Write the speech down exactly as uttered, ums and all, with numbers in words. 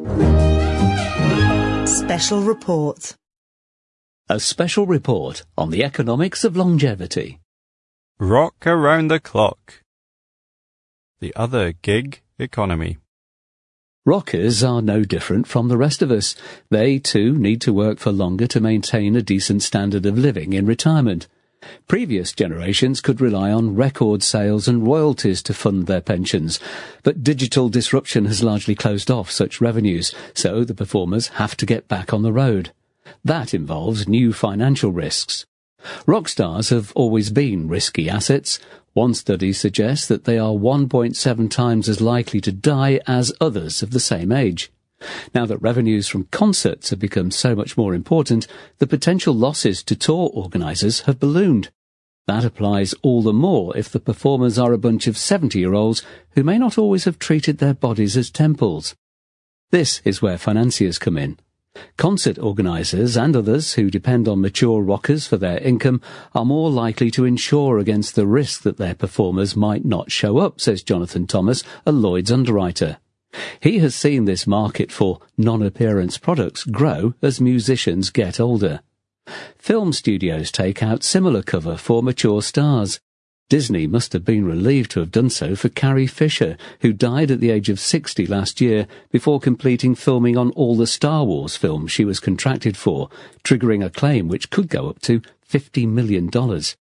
Special report. A special report on the economics of longevity. Rock around the clock. The other gig economy. Rockers are no different from the rest of us. They, too, need to work for longer to maintain a decent standard of living in retirement. Previous generations could rely on record sales and royalties to fund their pensions, but digital disruption has largely closed off such revenues, so the performers have to get back on the road. That involves new financial risks. Rock stars have always been risky assets. One study suggests that they are one point seven times as likely to die as others of the same age. Now that revenues from concerts have become so much more important, the potential losses to tour organisers have ballooned. That applies all the more if the performers are a bunch of seventy-year-olds who may not always have treated their bodies as temples. This is where financiers come in. Concert organisers and others who depend on mature rockers for their income are more likely to insure against the risk that their performers might not show up, says Jonathan Thomas, a Lloyd's underwriter. He has seen this market for non-appearance products grow as musicians get older. Film studios take out similar cover for mature stars. Disney must have been relieved to have done so for Carrie Fisher, who died at the age of sixty last year before completing filming on all the Star Wars films she was contracted for, triggering a claim which could go up to fifty million dollars.